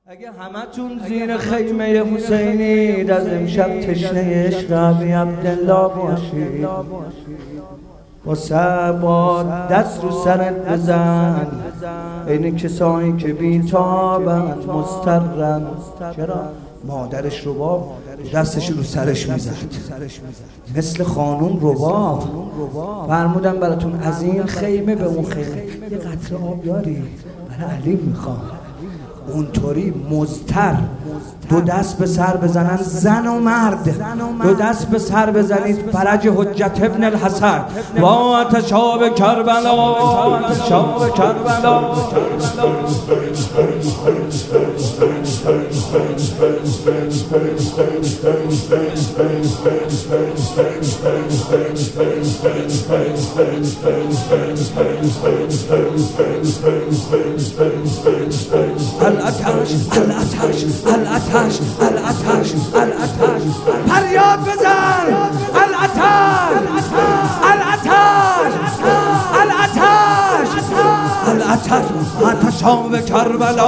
اگه همتون زیر خیمه حسینید از امشب تشنه عشق ابی عبدالله باشید، با دست رو سرت بزن این کسایی که بی‌تابن مضطرن. چرا؟ مادرش رباب دستش رو سرش میزد مثل خانوم رباب. فرمودم براتون از این خیمه به اون خیمه یه قطره آب یاری برای علی میخوام. اونطوری مضطر دو دست به سر بزنن، زن و مرد دو دست به سر بزنید. فرج حجت ابن الحسن و آتش آب کربلا، آتش آب کربلا. الاتش الاتش الاتش الاتش الاتش فریاد بزن. الاتش الاتش الاتش الاتش آتش آب کربلا.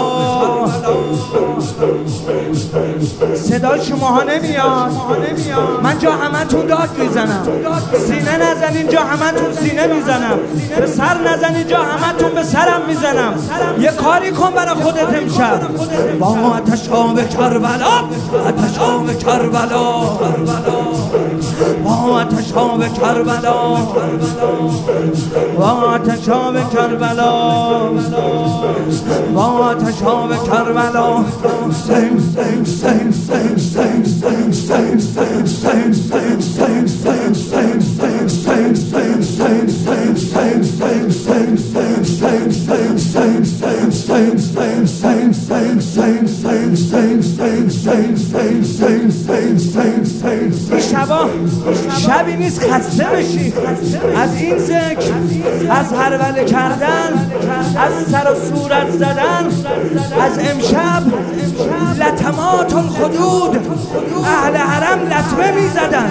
صدای شماها نمیاد، من جا همتون داد میزنم. سینه نزنین جا همتون سینه میزنم، به سر نزنین جا همتون به سرم میزنم. یه کاری کن برای خودت امشب. با آتش آب کربلا، آتش آب کربلا، با آتش آب کربلا، با آتش آب کربلا، با آتش آب کربلا. شبی نیست خسته بشی از این ذکر، از هروله کردن، از سر و صورت زدن. از امشب لطمات الخدود اهل حرم لطمه می زدن.